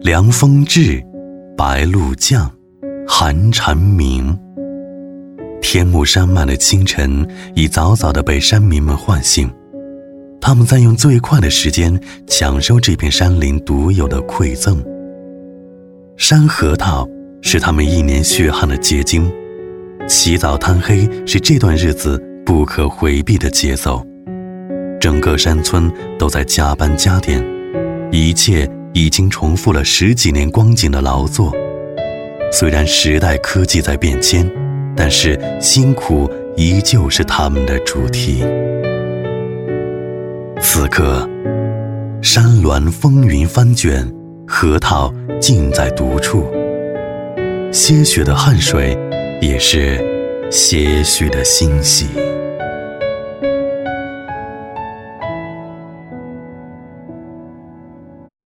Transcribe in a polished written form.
凉风至，白露降，寒蝉鸣。天幕山脉的清晨已早早地被山民们唤醒，他们在用最快的时间享受这片山林独有的馈赠。山核桃是他们一年血汗的结晶，起早贪黑是这段日子不可回避的节奏。整个山村都在加班加点，一切已经重复了10几年光景的劳作。虽然时代科技在变迁，但是辛苦依旧是他们的主题。此刻，山峦风云翻卷，核桃静在独处，些许的汗水，也是些许的欣喜。